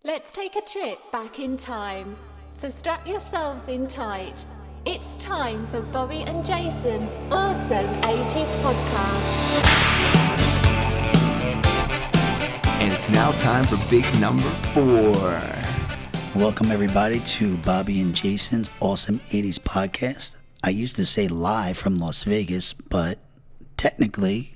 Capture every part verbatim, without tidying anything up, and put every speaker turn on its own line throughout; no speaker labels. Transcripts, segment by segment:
Let's take a trip back in time. So strap yourselves in tight. It's time for Bobby and Jason's awesome eighties podcast.
And it's now time for big number four.
Welcome everybody to Bobby and Jason's awesome eighties podcast. I used to say live from Las Vegas, but technically...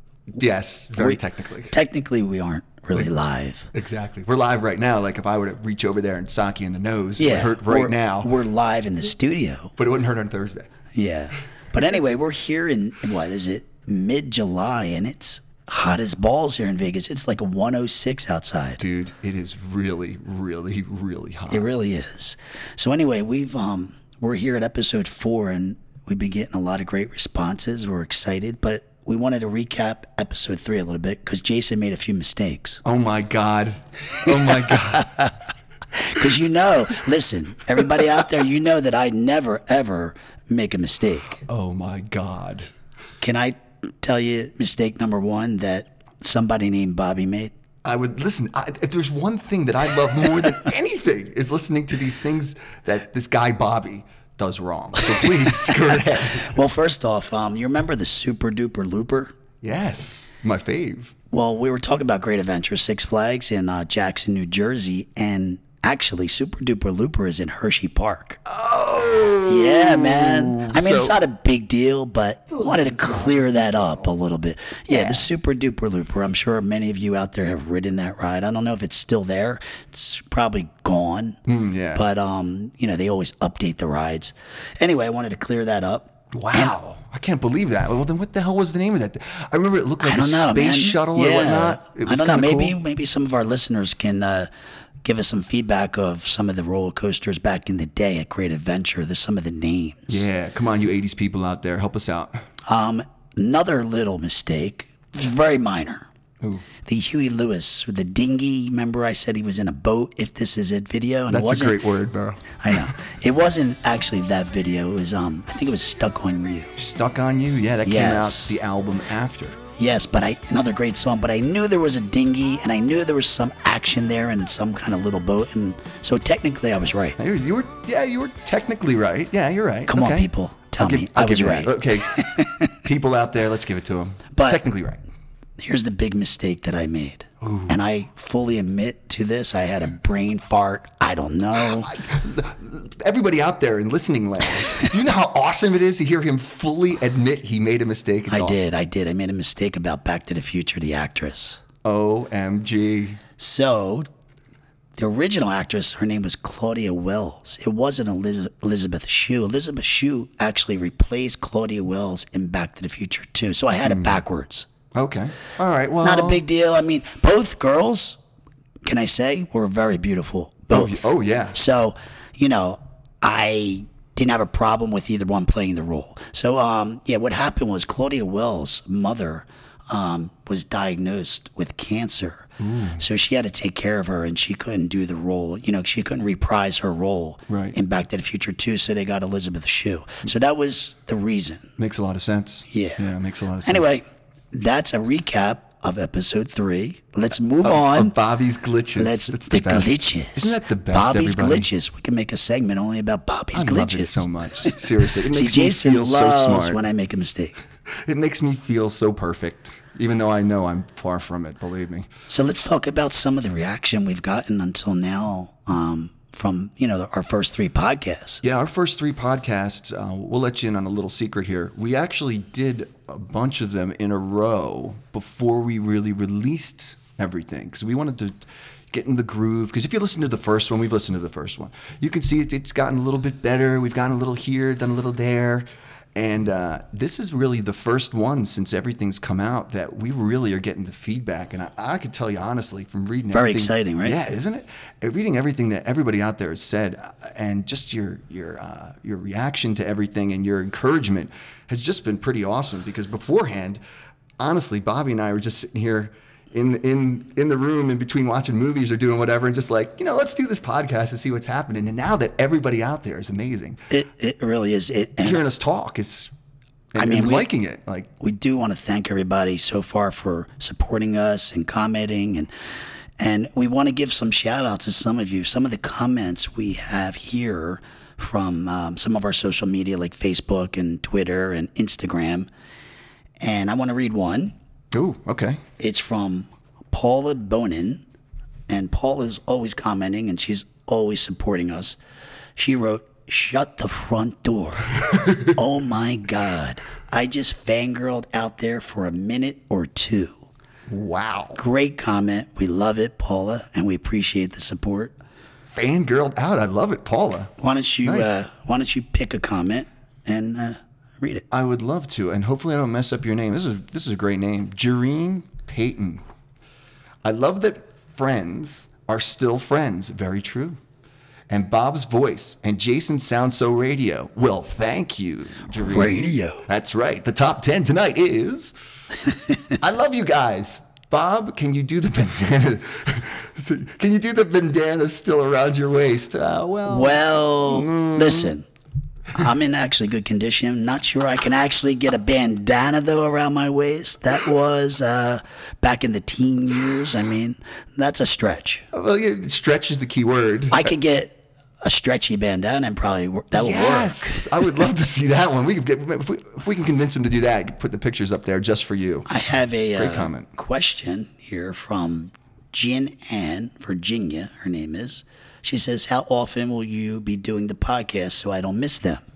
Yes, very
we,
technically.
Technically, we aren't really live.
Exactly. We're live right now. Like if I were to reach over there and sock you in the nose,
yeah,
it would hurt right
we're,
now.
We're live in the studio.
But it wouldn't hurt on Thursday.
Yeah. But anyway, we're here in, what is it, mid-July, and it's hot as balls here in Vegas. It's like a one oh six outside.
Dude, it is really, really, really hot.
It really is. So anyway, we've um we're here at episode four, and we've been getting a lot of great responses. We're excited, but we wanted to recap episode three a little bit because Jason made a few mistakes.
Oh my God. Oh my God.
Because you know, listen, everybody out there, you know that I never, ever make a mistake.
Oh my God.
Can I tell you mistake number one that somebody named Bobby made?
I would listen. I, if there's one thing that I love more than anything is listening to these things that this guy Bobby does wrong. So please go ahead.
Well, first off, um, you remember the Super Duper Looper?
Yes, my fave.
Well, we were talking about Great Adventure, Six Flags in uh, Jackson, New Jersey, and actually Super Duper Looper is in Hershey Park.
Oh!
Yeah, man. I mean,
so,
it's not a big deal, but I wanted to clear that up a little bit. Yeah,
yeah,
the Super Duper Looper. I'm sure many of you out there have ridden that ride. I don't know if it's still there. It's probably gone.
Mm, yeah.
But, um, you know, they always update the rides. Anyway, I wanted to clear that up.
Wow. And I can't believe that. Well, then what the hell was the name of that? I remember it looked like
I
a
don't know,
space
man.
shuttle
yeah.
or whatnot. It was
I don't know. Maybe
cool.
maybe some of our listeners can uh, give us some feedback of some of the roller coasters back in the day at Great Adventure. There's some of the names.
Yeah. Come on, you eighties people out there. Help us out.
Um, another little mistake. It's very minor.
Who?
The Huey Lewis, the dinghy. Remember I said he was in a boat, If This Is It video? And
That's
it wasn't,
a great word, bro.
I know. It wasn't actually that video. It was, um, I think it was Stuck on You.
Stuck on You? Yeah, that
Yes.
came out the album after.
Yes, but I another great song. But I knew there was a dinghy, and I knew there was some action there and some kind of little boat, and so technically I was right.
You, you were, yeah, you were technically right. Yeah, you're right.
Come
okay.
on, people, tell
I'll give,
me
I'll
I was
give you
right.
that. Okay, people out there, let's give it to them.
But
technically right.
Here's the big mistake that I made,
Ooh.
and I fully admit to this. I had a brain fart. I don't know.
Everybody out there in listening land, do you know how awesome it is to hear him fully admit he made a mistake? It's
I
awesome.
did. I did. I made a mistake about Back to the Future, the actress.
O M G.
So, the original actress, her name was Claudia Wells. It wasn't Eliz- Elizabeth Shue. Elizabeth Shue actually replaced Claudia Wells in Back to the Future too. So I had it backwards.
Okay. All right. Well,
Not a big deal. I mean, both girls, can I say, were very beautiful. Both.
Oh, yeah.
So, you know, I didn't have a problem with either one playing the role. So, um, yeah, what happened was Claudia Wells' mother um, was diagnosed with cancer. Ooh. So she had to take care of her, and she couldn't do the role. You know, she couldn't reprise her role
right.
in Back to the Future two, so they got Elizabeth Shue. So that was the reason.
Makes a lot of sense.
Yeah.
Yeah, makes a lot of sense.
Anyway, that's a recap of episode three. Let's move
of,
on.
Of Bobby's glitches.
Let's
That's
the,
the best.
glitches.
Isn't that the best?
Bobby's
everybody?
glitches. We can make a segment only about Bobby's
I
glitches.
love it so much. Seriously, it
See,
makes me
Jason
feel so
loves
smart.
when I make a mistake.
It makes me feel so perfect, even though I know I'm far from it. Believe me.
So let's talk about some of the reaction we've gotten until now um, from you know our first three podcasts.
Yeah, our first three podcasts. Uh, we'll let you in on a little secret here. We actually did a bunch of them in a row before we really released everything because we wanted to get in the groove. Because if you listen to the first one, we've listened to the first one, you can see it's, it's gotten a little bit better. We've gotten a little here, done a little there. And uh, this is really the first one since everything's come out that we really are getting the feedback. And I, I could tell you honestly from reading
Very
everything.
exciting, right?
Yeah, isn't it? And reading everything that everybody out there has said uh, and just your your uh, your reaction to everything and your encouragement has just been pretty awesome. Because beforehand, honestly, Bobby and I were just sitting here in in in the room in between watching movies or doing whatever and just like, you know, let's do this podcast and see what's happening. And now that everybody out there is amazing.
It it really is. It and
Hearing us talk is and,
I mean,
and
we-
liking it. Like
we do want to thank everybody so far for supporting us and commenting and And we want to give some shout outs to some of you. Some of the comments we have here from um, some of our social media like Facebook and Twitter and Instagram. And I want to read one.
Ooh, okay.
It's from Paula Bonin. And Paula's always commenting and she's always supporting us. She wrote, "Shut the front door." Oh my God. I just fangirled out there for a minute or two.
Wow.
Great comment. We love it, Paula, and we appreciate the support.
Fangirled out. I love it, Paula.
Why don't you
Nice.
uh, Why don't you pick a comment and uh, read it?
I would love to, and hopefully I don't mess up your name. This is this is a great name. Jareen Payton. I love that friends are still friends. Very true. And Bob's voice and Jason sounds so radio. Well, thank you, Jareen.
Radio.
That's right. The top ten tonight is I love you guys. Bob, can you do the bandana? Can you do the bandana still around your waist? Uh, well,
Well, listen, I'm in actually good condition. Not sure I can actually get a bandana, though, around my waist. That was uh, back in the teen years. I mean, that's a stretch.
well yeah, stretch is the key word.
I could get a stretchy bandana and probably work. That would
Yes, I would love to see that one. We could get if we, if we can convince him to do that. Put the pictures up there just for you.
work. I have a
Great
uh,
comment.
question here from Jin Ann, Virginia, her name is. She says, "How often will you be doing the podcast so I don't miss them?"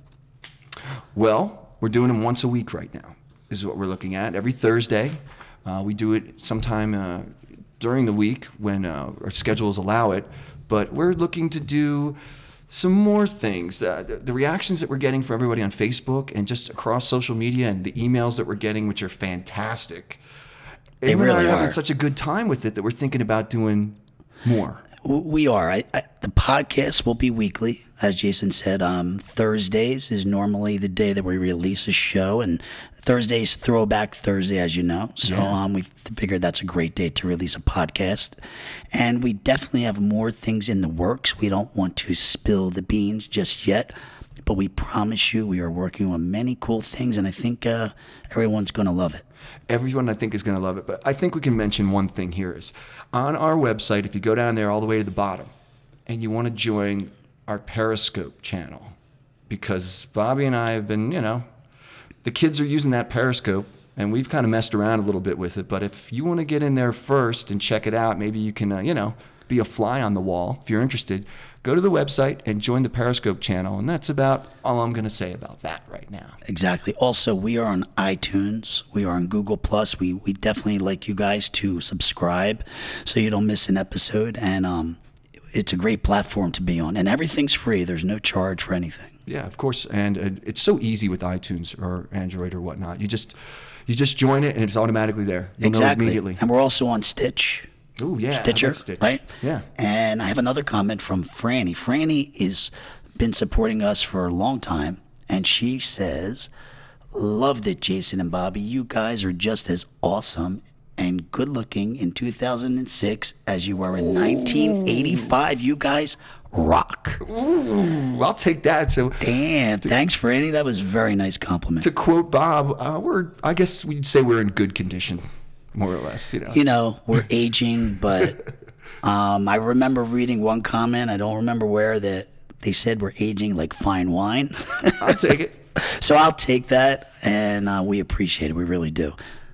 Well, we're doing them once a week right now. Is what we're looking at. Every Thursday, uh, we do it sometime uh, during the week when uh, our schedules allow it. But we're looking to do some more things. Uh, the, the reactions that we're getting from everybody on Facebook and just across social media and the emails that we're getting, which are fantastic.
They
Amy and I
really
are having
are.
such a good time with it that we're thinking about doing more.
W- We are. I, I, the podcast will be weekly, as Jason said. Um, Thursdays is normally the day that we release a show, and Thursday's Throwback Thursday, as you know. So um, we figured that's a great day to release a podcast. And we definitely have more things in the works. We don't want to spill the beans just yet, but we promise you we are working on many cool things, and I think uh, everyone's going to love it.
Everyone, I think, is going to love it. But I think we can mention one thing here is on our website, if you go down there all the way to the bottom and you want to join our Periscope channel, because Bobby and I have been, you know, the kids are using that Periscope and we've kind of messed around a little bit with it. But if you want to get in there first and check it out, maybe you can, uh, you know, be a fly on the wall if you're interested. Go to the website and join the Periscope channel. And that's about all I'm going to say about that right now.
Exactly. Also, we are on iTunes. We are on Google Plus. We we definitely like you guys to subscribe so you don't miss an episode. And um, it's a great platform to be on. And everything's free. There's no charge for anything.
Yeah, of course. And uh, it's so easy with iTunes or Android or whatnot. You just you just join it and it's automatically there. You'll know
Exactly.
immediately.
And we're also on Stitch.
Oh, yeah. I
Stitcher,
like Stitch.
right?
Yeah.
And I have another comment from Franny. Franny has been supporting us for a long time, and she says, "Loved it, Jason and Bobby. You guys are just as awesome and good looking in two thousand six as you were in nineteen eighty-five. You guys rock."
Ooh, I'll take that. So
Damn, thanks, Franny. That was a very nice compliment.
to quote Bob, uh, we're I guess we'd say we're in good condition, more or less. You know.
You know, we're aging, but um, I remember reading one comment, I don't remember where, that they said we're aging like fine wine.
I'll take it.
So I'll take that, and uh, we appreciate it. We really do.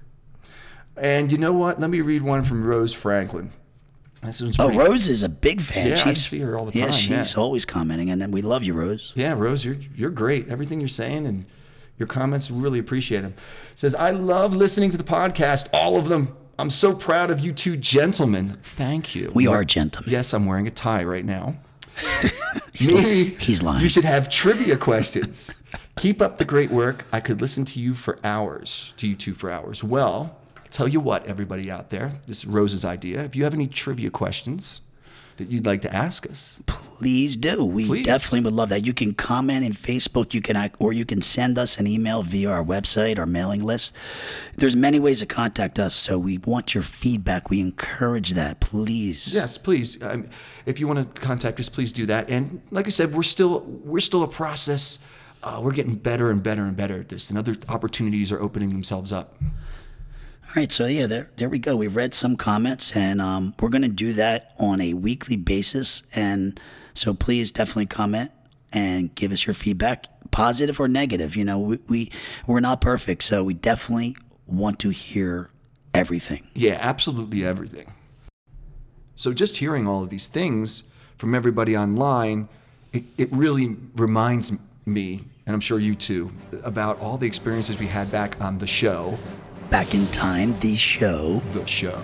And you know what? Let me read one from Rose Franklin. This one's
Oh,
pretty-
Rose is a big fan.
Yeah, I
she's,
see her all the
Yeah,
time,
she's
yeah.
always commenting, and then we love you, Rose.
Yeah, Rose, you're you're great. Everything you're saying and your comments, really appreciate them. Says, "I love listening to the podcast, all of them. I'm so proud of you two gentlemen. Thank you."
We are gentlemen.
Yes, I'm wearing a tie right now.
He's,
Maybe
li- he's lying.
you should have trivia questions. Keep up the great work. I could listen to you for hours, to you two for hours. Well, I'll tell you what, everybody out there, this is Rose's idea. If you have any trivia questions that you'd like to ask us,
Please do. We
Please.
definitely would love that. You can comment in Facebook, you can act, or you can send us an email via our website, our mailing list. There's many ways to contact us, so we want your feedback. We encourage that. Please.
yes, please. Um, if you want to contact us, please do that. And like I said, we're still we're still a process. Uh, we're getting better and better and better at this, and other opportunities are opening themselves up.
All right, so yeah, there there we go. We've read some comments, and um, we're going to do that on a weekly basis. And so please definitely comment and give us your feedback, positive or negative. You know, we, we we're not perfect, so we definitely want to hear everything.
Yeah, absolutely everything. So just hearing all of these things from everybody online, it, it really reminds me, and I'm sure you too, about all the experiences we had back on the show.
Back in time, the show.
The show.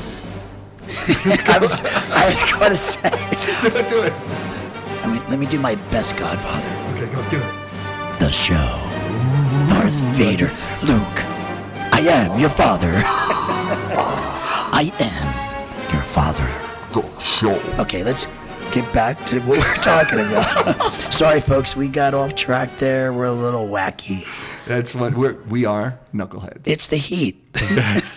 I was I was going to say.
do it, do it.
Let me, let me do my best Godfather.
Okay, go do it.
The show. Darth Vader. Luke, I am your father. I am your father.
The show.
Okay, let's get back to what we're talking about. Sorry, folks, we got off track there. We're a little wacky.
That's what we're, we are, knuckleheads.
It's the heat.
That's,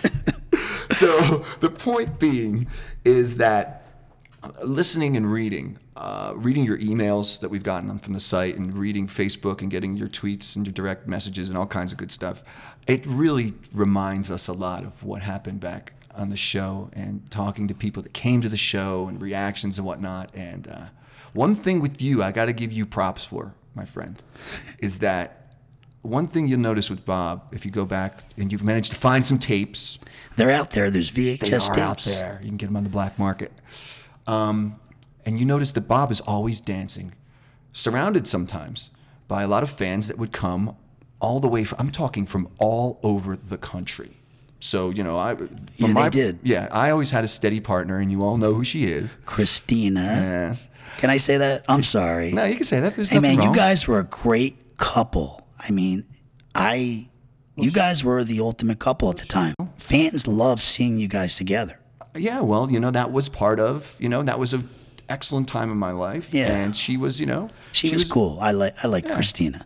so the point being is that listening and reading, uh, reading your emails that we've gotten from the site and reading Facebook and getting your tweets and your direct messages and all kinds of good stuff, it really reminds us a lot of what happened back on the show and talking to people that came to the show and reactions and whatnot. And uh, one thing with you, I got to give you props for, my friend, is that one thing you'll notice with Bob, if you go back and you've managed to find some tapes.
They're out there. There's V H S
they are
tapes.
out there. You can get them on the black market. Um, and you notice that Bob is always dancing, surrounded sometimes by a lot of fans that would come all the way from, I'm talking from all over the country. So, you know, I from
Yeah, they
my,
did.
Yeah, I always had a steady partner, and you all know who she is.
Christina.
Yes.
Can I say that? I'm sorry.
No, you can say that. There's
Hey,
nothing
man,
wrong.
you guys were a great couple. I mean, I, you guys were the ultimate couple at the time. Fans loved seeing you guys together.
Yeah, well, you know, that was part of, you know, that was an excellent time in my life.
Yeah.
And she was, you know.
She, was, cool. I like I like Christina.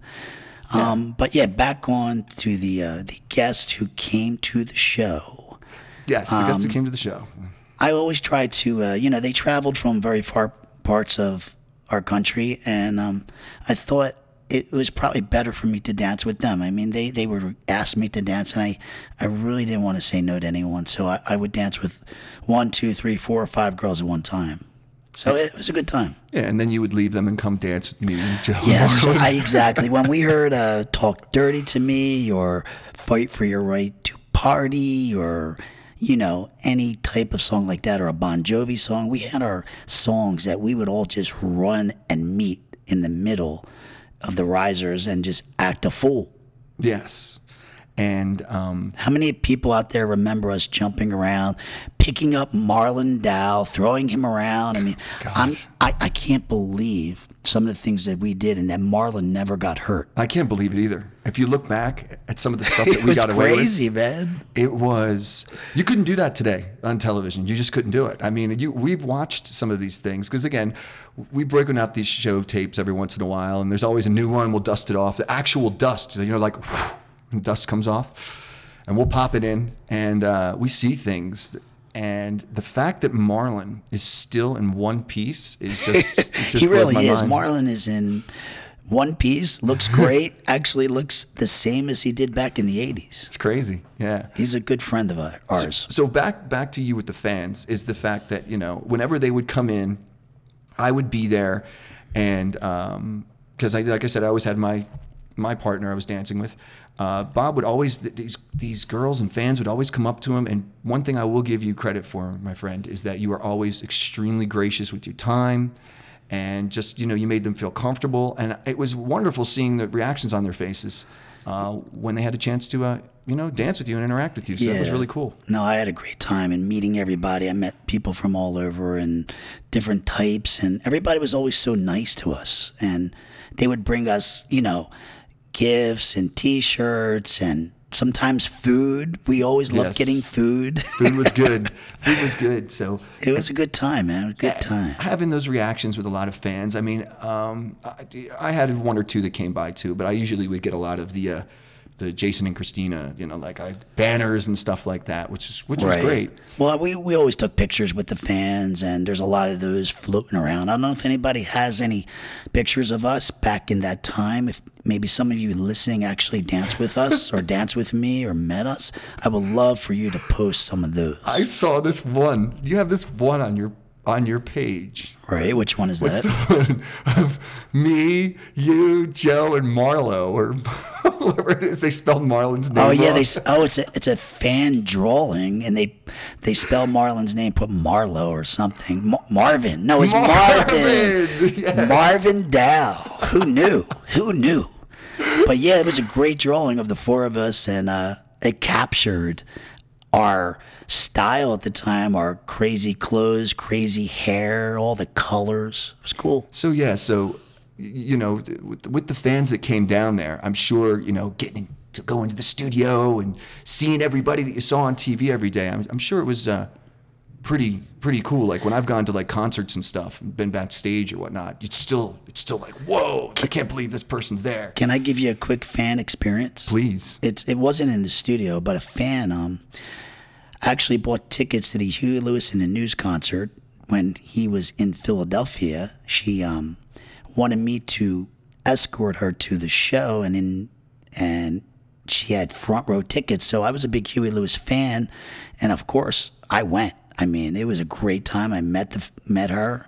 Um, but yeah, back on to the uh, the guest who came to the show.
Yes, the guest who
Um,
came to the show.
I always try to, uh, you know, they traveled from very far parts of our country, and um, I thought it was probably better for me to dance with them. I mean, they, they would ask me to dance, and I, I really didn't want to say no to anyone, so I, I would dance with one, two, three, four, or five girls at one time. So it was a good time.
Yeah, and then you would leave them and come dance with me and Joe.
Yes,
Marlin.
I, exactly. When we heard uh, Talk Dirty to Me or Fight for Your Right to Party or, you know, any type of song like that or a Bon Jovi song, we had our songs that we would all just run and meet in the middle of the risers and just act a fool.
Yes. And um,
How many people out there remember us jumping around, picking up Marlon Dow, throwing him around? I mean, I'm,
Gosh.
I, I can't believe some of the things that we did and that Marlon never got hurt.
I can't believe it either. If you look back at some of the stuff that
It
we
was
got away with,
crazy, man.
it was, you couldn't do that today on television. You just couldn't do it. I mean, you, we've watched some of these things because, again, we've broken out these show tapes every once in a while, and there's always a new one. We'll dust it off. The actual dust, you know, like whew, and dust comes off, and we'll pop it in, and uh, we see things. And the fact that Marlon is still in one piece is just, it just
He
blows my
really is.
mind.
Marlon is in one piece, looks great, actually looks the same as he did back in the eighties.
It's crazy. Yeah.
He's a good friend of our- ours.
So back back to you with the fans is the fact that, you know, whenever they would come in, I would be there, and because I like I said, I always had my my partner I was dancing with. Uh, Bob would always these these girls and fans would always come up to him, and one thing I will give you credit for, my friend, is that you are always extremely gracious with your time, and just, you know, you made them feel comfortable, and it was wonderful seeing the reactions on their faces uh, when they had a chance to uh, you know, dance with you and interact with you. So that was really cool.
No, I had a great time in meeting everybody. I met people from all over and different types, and everybody was always so nice to us. And they would bring us, you know, gifts and T-shirts and sometimes food. We always loved
Yes.
getting food.
Food was good. Food was good. So
It was a good time, man. It was a good time.
having those reactions with a lot of fans. I mean, um, I, I had one or two that came by too, but I usually would get a lot of the uh, the Jason and Christina, you know, like I, banners and stuff like that, which is which was great.
Well, we, we always took pictures with the fans, and there's a lot of those floating around. I don't know if anybody has any pictures of us back in that time. If maybe some of you listening actually dance with us or dance with me or met us, I would love for you to post some of those.
I saw this one. You have this one on your on your page.
Right? Which one is
What's
that?
the one of me, you, Joe, and Marlo, or whatever it is? They spelled Marlon's name
Oh yeah,
wrong.
they s- oh it's a it's a fan drawing, and they they spell Marlon's name, put Marlo or something. Ma- Marvin, no, it's Marvin.
Marvin, yes.
Marvin Dow. Who knew? Who knew? But yeah, it was a great drawing of the four of us, and uh, it captured our style at the time, our crazy clothes, crazy hair, all the colors. It was cool.
So yeah, so y- you know, th- with, with the fans that came down there, I'm sure you know getting to go into the studio and seeing everybody that you saw on T V every day. I'm, I'm sure it was uh, pretty pretty cool. Like when I've gone to like concerts and stuff, and been backstage or whatnot, it's still it's still like whoa, I can't believe this person's there.
Can I give you a quick fan experience?
Please.
It's it wasn't in the studio, but a fan um actually bought tickets to the Huey Lewis in the News concert when he was in Philadelphia. She um wanted me to escort her to the show, and in and she had front row tickets, so I was a big Huey Lewis fan, and of course I went. I mean, it was a great time. I met the met her.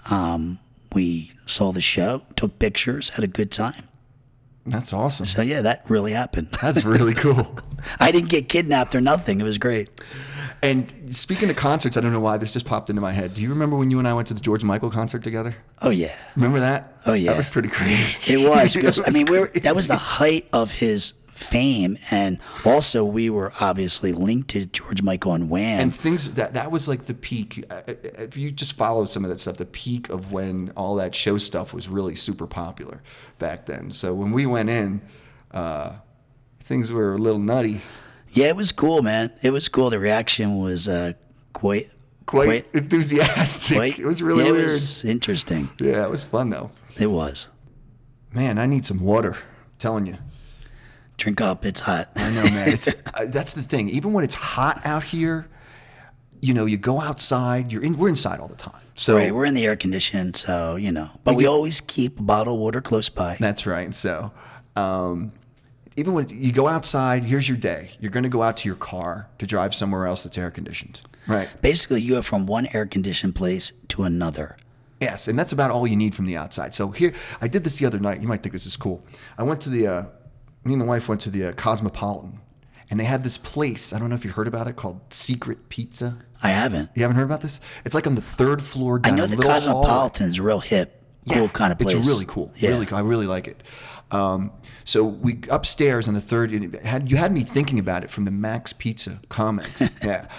Um, we saw the show, took pictures, had a good time.
That's awesome.
So yeah, that really happened.
That's really cool.
I didn't get kidnapped or nothing. It was great.
And speaking of concerts, I don't know why this just popped into my head. Do you remember when you and I went to the George Michael concert together?
Oh yeah,
Remember that?
Oh, yeah.
That was pretty crazy.
it was. Because,
It
I mean, we were,
crazy.
that was the height of his fame, and also we were obviously linked to George Michael and Wham.
And things that that was like the peak. uh, If you just follow some of that stuff, the peak of when all that show stuff was really super popular back then. So when we went in, uh, things were a little nutty,
yeah, it was cool, man. It was cool. The reaction was uh, quite,
quite, enthusiastic.
quite.
It was really
yeah,
weird.
It was interesting.
Yeah, it was fun though.
It was.
Man, I need some water. I'm telling you.
Drink up. It's hot.
I know, man. It's uh, that's the thing. Even when it's hot out here, you know, you go outside. You're in. We're inside all the time. So
Right, we're in the air condition, so you know. But we always keep a bottle of water close by.
that's right. So, um, even when you go outside, here's your day. You're going to go out to your car to drive somewhere else that's air conditioned. Right.
Basically, you go from one air conditioned place to another.
Yes, and that's about all you need from the outside. So here, I did this the other night. You might think this is cool. I went to the. Uh, me and the wife went to the uh, Cosmopolitan, and they had this place. I don't know if you heard about it, called Secret Pizza.
I haven't.
You haven't heard about this? It's like on the third floor
I
down
know
a
the
little hallway.
Cosmopolitan's real hip, cool
Yeah,
kind of place.
It's really cool.
Yeah.
Really, cool. I really like it. Um, so we upstairs on the third. It had you had me thinking about it from the Max Pizza comment. Yeah.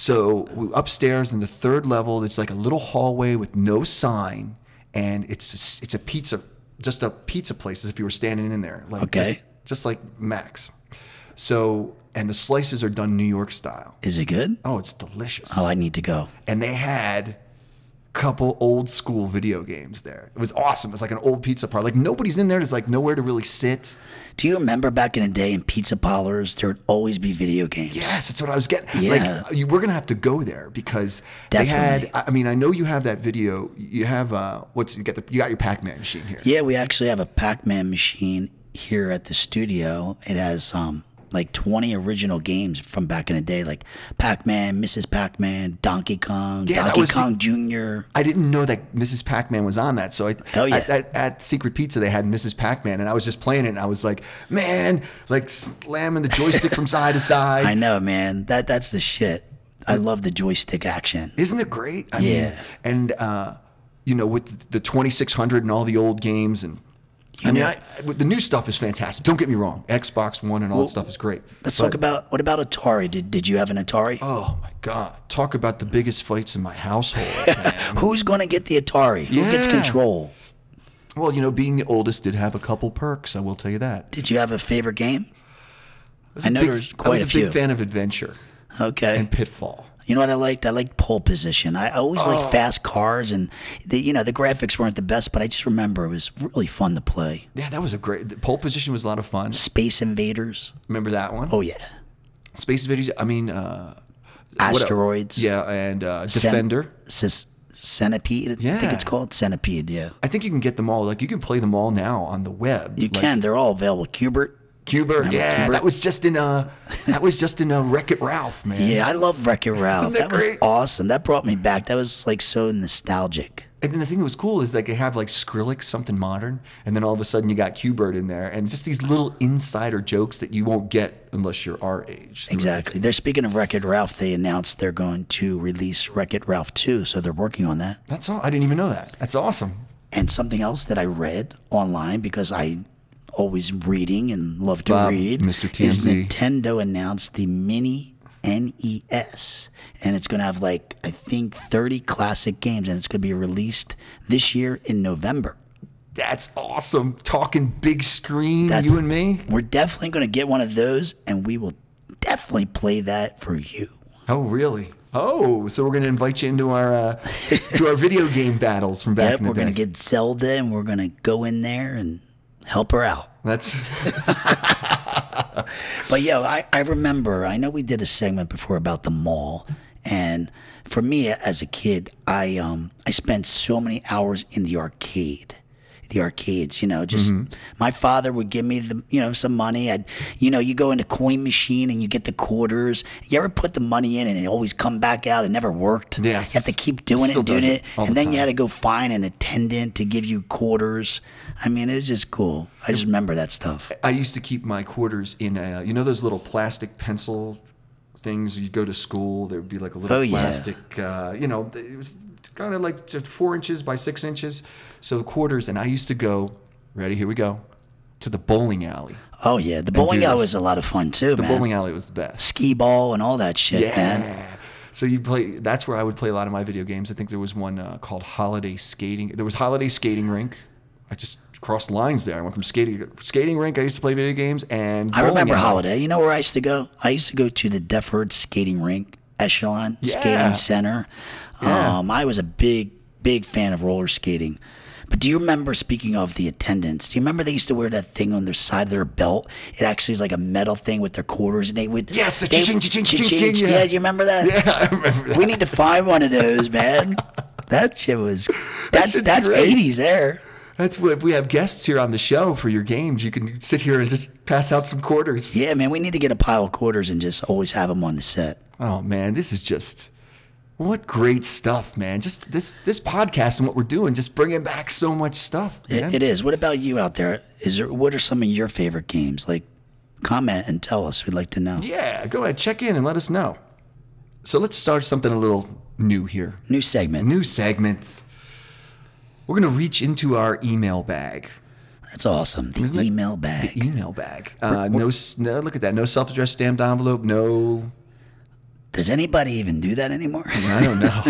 So we upstairs on the third level. It's like a little hallway with no sign, and it's a, it's a pizza, just a pizza place, as if you were standing in there. Like
Okay.
Just, just like Max. So and the slices are done New York style.
Is it good?
Oh, it's delicious.
Oh, I need to go.
And they had a couple old school video games there. It was awesome. It was like an old pizza parlor. Like nobody's in there. There's like nowhere to really sit.
Do you remember back in the day in pizza parlors, there would always be video games?
Yes, that's what I was getting.
Yeah.
Like you, we're gonna have to go there because they
Definitely.
had. I mean, I know you have that video. You have uh, what's you get the you got your Pac-Man machine here.
Yeah, we actually have a Pac-Man machine here at the studio. It has um like twenty original games from back in the day, like Pac-Man, Missus Pac-Man, Donkey Kong,
Yeah, that
Donkey
was-
Kong Junior
I didn't know that Missus Pac-Man was on that. So I,
Hell yeah.
at, at, at Secret Pizza, they had Missus Pac-Man, and I was just playing it, and I was like, man, like slamming the joystick from side to side.
I know, man. That that's the shit. I love the joystick action.
Isn't it great? I
Yeah.
mean, and uh, you know, with the twenty-six hundred and all the old games, and I mean,
know-
I, with the new stuff is fantastic. Don't get me wrong, Xbox One and all that stuff is great.
Let's
But-
talk about what about Atari? Did did you have an Atari?
Oh my God! Talk about the biggest fights in my household, man.
Who's going to get the Atari? Who gets
Yeah.
control?
Well, you know, being the oldest did have a couple perks. I will tell you that.
Did you have a favorite game?
was
I
a
know
big,
there's
I
quite
was
a
a
few.
big fan of Adventure
Okay.
and Pitfall.
You know what I liked? I liked pole position. I always
Oh.
liked fast cars, and the you know the graphics weren't the best, but I just remember it was really fun to play.
Yeah, that was a great. The pole position was a lot of fun.
Space Invaders.
Remember that one?
Oh yeah.
Space Invaders. I mean, uh, what el-
Asteroids.
Yeah, and uh,
Sem-
Defender.
Sys- Centipede, I
Yeah.
think it's called Centipede, yeah.
I think you can get them all. Like you can play them all now on the web.
You
like,
can, they're all available. Cubert.
Cubert,
Remember
yeah,
Cubert?
that was just in uh that was just in uh, Wreck-It Ralph, man.
Yeah, I love Wreck-It Ralph.
Isn't that
That was
great?
awesome. That brought me back. That was like so nostalgic.
And then the thing that was cool is like they have like Skrillex, something modern, and then all of a sudden you got Qbert in there, and just these little insider jokes that you won't get unless you're our age.
Exactly. They're speaking of Wreck-It Ralph. They announced they're going to release Wreck-It Ralph two, so they're working on that.
That's all. I didn't even know that. That's awesome.
And something else that I read online because I always reading and love to
Bob,
read
Mister T M
is
Z.
Nintendo announced the Mini N E S, and it's going to have like I think thirty classic games, and it's going to be released this year in November.
That's awesome. Talking big screen,
That's-
you and me.
We're definitely going to get one of those, and we will definitely play that for you.
Oh, really? Oh, so we're gonna invite you into our uh, to our video game battles from back
Yep,
in the
we're
day.
going to get Zelda, and we're going to go in there and help her out.
That's
But yeah, I, I remember, I know we did a segment before about the mall. And for me as a kid, I um I spent so many hours in the arcade. The arcades, you know, just my father would give me the, you know, some money. I'd, you know, you go into coin machine and you get the quarters. You ever put the money in and it always come back out? It never worked.
Yes.
You have to keep doing
Still
it, doing
does
it.
it all
And
the
then you
time.
had to go find an attendant to give you quarters. I mean, it was just cool. I just remember that stuff.
I used to keep my quarters in a, you know those little plastic pencil things you go to school. There would be like a little
Oh, yeah.
plastic, uh, you know, it was kind of like just four inches by six inches. So the quarters, and I used to go. Ready? Here we go. To the bowling alley.
Oh yeah, the bowling
do
alley
this.
was a lot of fun too,
The
man.
bowling alley was the best.
Skee ball and all that shit,
Yeah.
man.
So you play. That's where I would play a lot of my video games. I think there was one uh, called Holiday Skating. There was Holiday Skating Rink. I just crossed lines there. I went from skating skating rink. I used to play video games and
I
bowling
remember
alley.
Holiday. You know where I used to go? I used to go to the Defford Skating Rink, Echelon
Yeah.
Skating Center.
Yeah.
Um, I was a big, big fan of roller skating. But do you remember, speaking of the attendants, do you remember they used to wear that thing on their side of their belt? It actually was like a metal thing with their quarters, and they would.
Yes, the
they-
ching, ching, ching, ching,
ching,
ching,
Yeah,
yeah.
do you remember that?
Yeah, I remember that.
We need to find one of those, man. That shit was. That,
shit's
that's
great.
eighties there.
That's what if we have guests here on the show for your games. You can sit here and just pass out some quarters.
Yeah, man, we need to get a pile of quarters and just always have them on the set.
Oh man, this is just what great stuff, man. Just this this podcast and what we're doing, just bringing back so much stuff. Man.
It, it is. What about you out there? Is there? What are some of your favorite games? Like, comment and tell us. We'd like to know.
Yeah, go ahead, check in and let us know. So let's start something a little new here.
New segment.
New segment. We're gonna reach into our email bag.
That's awesome. The
Isn't it?
email bag.
Email bag. Uh, no, s- no, look at that. No self-addressed stamped envelope. No.
Does anybody even do that anymore?
I don't know.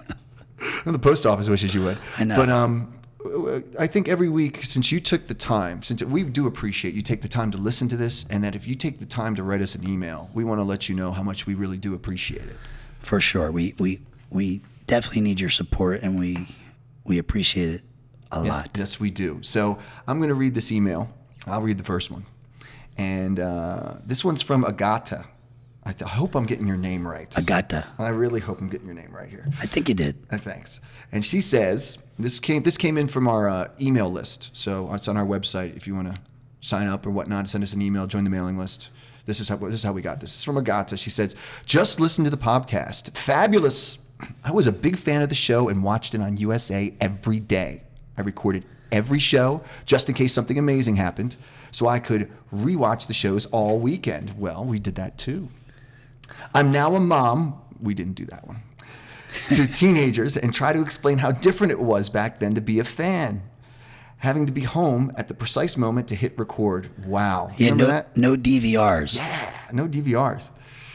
The post office wishes you would.
I know.
But um, I think every week, since you took the time, since we do appreciate you take the time to listen to this, and that if you take the time to write us an email, we want to let you know how much we really do appreciate it.
For sure. We we we definitely need your support, and we we appreciate it a
Yes,
lot.
yes, we do. So I'm going to read this email. I'll read the first one. And uh, this one's from Agata. I, th- I hope I'm getting your name right.
Agata.
I really hope I'm getting your name right here.
I think you did.
Uh, thanks. And she says this came this came in from our uh, email list, so it's on our website. If you want to sign up or whatnot, send us an email, join the mailing list. This is how this is how we got this. This is from Agata. She says, "Just listen to the podcast. Fabulous. I was a big fan of the show and watched it on U S A every day. I recorded every show just in case something amazing happened, so I could rewatch the shows all weekend. Well, we did that too. I'm now a mom. We didn't do that one." To teenagers and try to explain how different it was back then to be a fan. Having to be home at the precise moment to hit record. Wow.
Yeah,
Remember
no,
that?
no D V Rs.
Yeah, no D V Rs.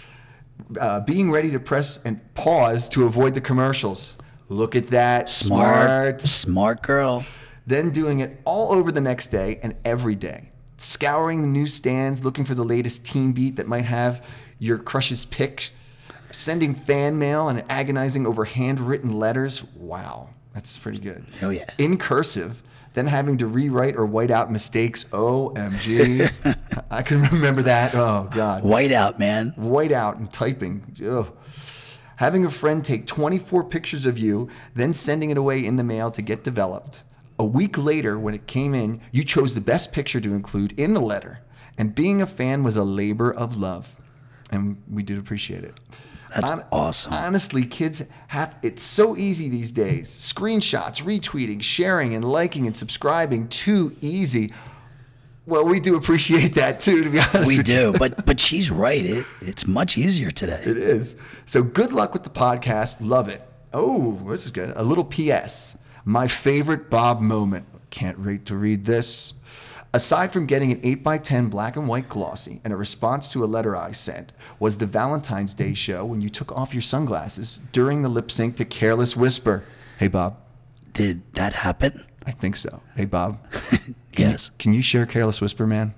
Uh, being ready to press and pause to avoid the commercials. Look at that.
Smart,
Smart.
smart girl.
Then doing it all over the next day and every day. Scouring the newsstands, looking for the latest teen beat that might have your crush's pick. Sending fan mail and agonizing over handwritten letters. Wow, that's pretty good.
Oh, yeah.
In cursive, then having to rewrite or white out mistakes. O M G. I can remember that. Oh, God.
White out, man.
White out and typing. Ugh. Having a friend take twenty-four pictures of you, then sending it away in the mail to get developed. A week later, when it came in, you chose the best picture to include in the letter. And being a fan was a labor of love. And we did appreciate it.
That's
Hon-
awesome.
Honestly, kids have it's so easy these days. Screenshots, retweeting, sharing, and liking and subscribing, too easy. Well, we do appreciate that too, to be honest
We
with
do,
you.
but but she's right. It, it's much easier today.
It is. So good luck with the podcast. Love it. Oh, this is good. A little P S. My favorite Bob moment. Can't wait to read this. Aside from getting an eight by ten black and white glossy and a response to a letter I sent, was the Valentine's Day show when you took off your sunglasses during the lip sync to Careless Whisper. Hey, Bob.
Did that happen?
I think so. Hey, Bob. Can
Yes.
You, can you share Careless Whisper, man?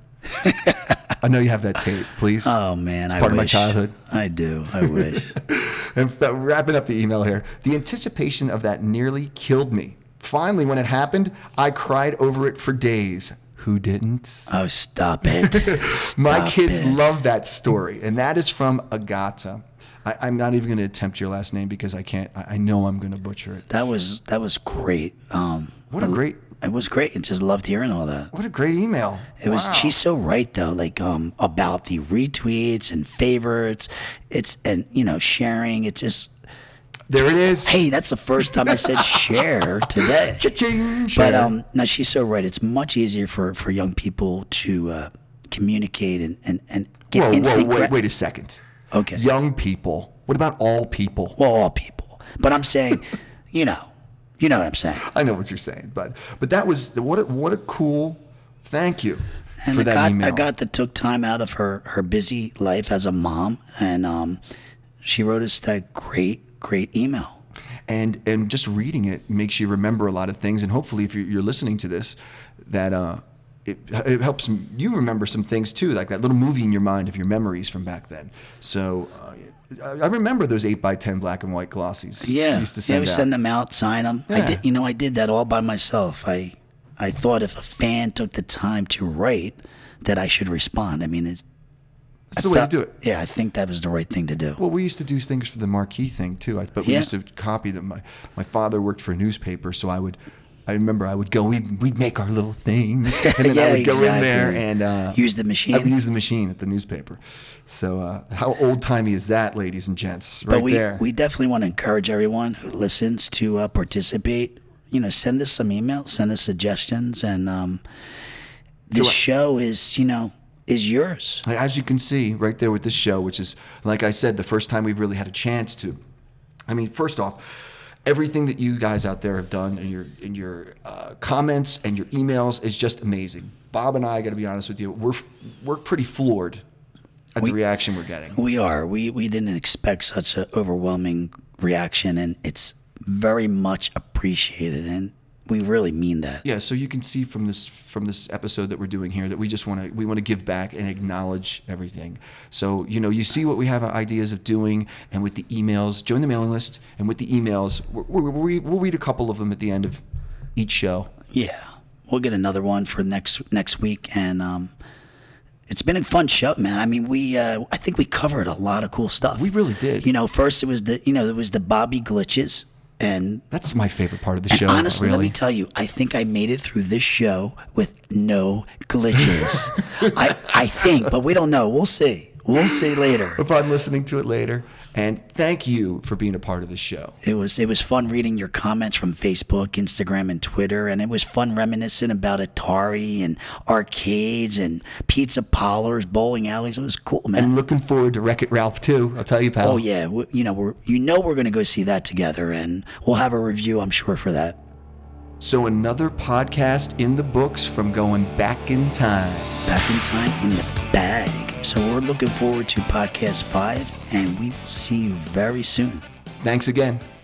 I know you have that tape, please.
Oh man,
It's
I
part of my
wish.
childhood.
I do. I wish.
And f- wrapping up the email here, the anticipation of that nearly killed me. Finally, when it happened, I cried over it for days. Who didn't?
Oh, stop it. Stop
My kids
it.
love that story, and that is from Agata. I, I'm not even going to attempt your last name because I can't. I, I know I'm going to butcher it.
That was that was great. Um,
What a great,
It was great. I just loved hearing all that.
what a great email.
It was.
Wow.
She's so right though. Like um about the retweets and favorites. It's and you know sharing. It's just.
There it is.
Hey, that's the first time I said share today.
Cha-ching,
But
share.
um, no, she's so right. It's much easier for, for young people to uh, communicate and, and, and get
whoa, whoa,
instant
wait,
gra-
wait a second.
Okay.
Young people. What about all people?
Well, all people. But I'm saying, you know, you know what I'm saying.
I know what you're saying, but but that was what a, what a cool. Thank you
And
for
I
that
got,
email.
I got that took time out of her, her busy life as a mom, and um, she wrote us that great, great email.
and and just reading it makes you remember a lot of things, and hopefully if you're, you're listening to this, that uh it, it helps you remember some things too, like that little movie in your mind of your memories from back then. So uh, I I remember those eight by ten black and white glossies.
Yeah,
we used to
yeah,
send
we
out.
send them out, sign them. I
Yeah.
did, you know, I did that all by myself. I, I thought if a fan took the time to write, that I should respond. I mean, it,
That's
I
the way to
felt-
do it.
Yeah, I think that was the right thing to do.
Well, we used to do things for the marquee thing too. I, but we
Yeah.
used to copy them. My my father worked for a newspaper, so I would. I remember I would go. We'd we'd make our little thing, and then
Yeah,
I would go in
exactly.
there and uh,
Use the machine.
I would use the machine at the newspaper. So uh, how old timey is that, ladies and gents? Right
but we,
there.
we definitely want to encourage everyone who listens to uh, participate. You know, send us some emails, send us suggestions, and um, this
I-
show is, you know, is yours.
As you can see right there with this show, which is, like I said, the first time we've really had a chance to. I mean, first off, everything that you guys out there have done in your in your uh, comments and your emails is just amazing. Bob and I, got to be honest with you, we're we're pretty floored at
We-
the reaction we're getting.
We are. We we didn't expect such an overwhelming reaction, and it's very much appreciated, and we really mean that.
Yeah, so you can see from this from this episode that we're doing here that we just want to we want to give back and acknowledge everything. So you know, you see what we have ideas of doing, and with the emails, join the mailing list, and with the emails, we're, we're, we'll read, we'll read a couple of them at the end of each show.
Yeah, we'll get another one for next next week, and um, it's been a fun show, man. I mean, we uh, I think we covered a lot of cool stuff.
We really did.
You know, first it was the you know it was the Bobby glitches, and
That's my favorite part of the
And
show.
honestly,
really.
let me tell you, I think I made it through this show with no glitches. I I think, but we don't know. We'll see. We'll see later.
Upon listening to it later, and thank you for being a part of the show.
It was it was fun reading your comments from Facebook, Instagram, and Twitter, and it was fun reminiscing about Atari and arcades and pizza parlors, bowling alleys. It was cool, man.
And looking forward to Wreck-It Ralph too. I'll tell you, pal.
oh yeah, we, you know we're you know we're gonna go see that together, and we'll have a review, I'm sure, for that.
So another podcast in the books from going back in time.
Back in time in the bag. So we're looking forward to podcast five, and we will see you very soon.
Thanks again.